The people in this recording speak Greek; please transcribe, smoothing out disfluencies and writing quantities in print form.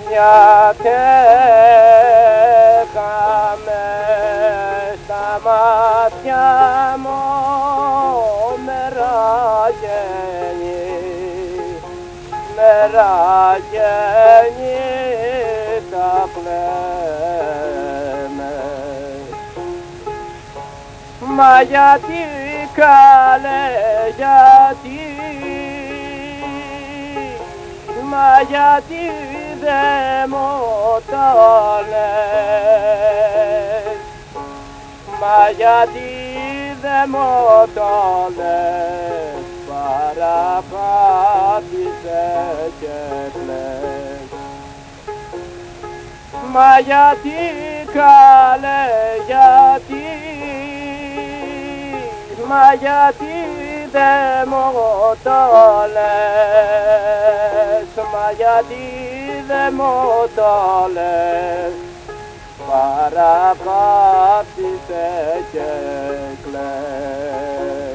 μια χάμε στα μάτια μου μεραγέννη τα κλαίμε. Μα γιατί καλέ, γιατί, μα γιατί δε μου το λες, μα γιατί δε μου το λες, παραπάτησες και κλαις. Μα γιατί καλέ, γιατί, μα γιατί δε μου το λες, μα γιατί δε μου το λες, παραπάτησες και κλαις.